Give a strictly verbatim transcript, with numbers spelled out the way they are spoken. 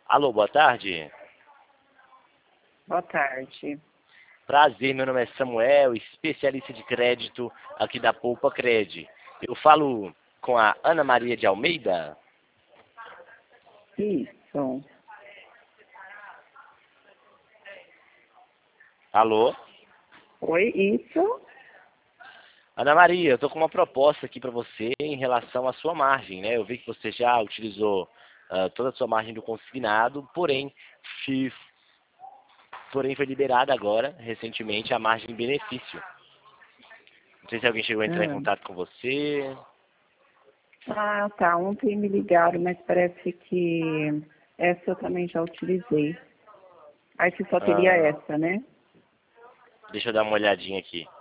Alô, boa tarde. Boa tarde. Prazer, meu nome é Samuel, especialista de crédito aqui da Poupa Cred. Eu falo com a Ana Maria de Almeida. Isso. Alô? Oi, isso? Ana Maria, eu estou com uma proposta aqui para você em relação à sua margem, né? Eu vi que você já utilizou uh, toda a sua margem do consignado, porém, se, porém foi liberada agora, recentemente, a margem de benefício. Não sei se alguém chegou a entrar em Ah, contato com você. ah, tá. Ontem me ligaram, mas parece que essa eu também já utilizei. Aí que só teria Ah, essa, né? deixa eu dar uma olhadinha aqui.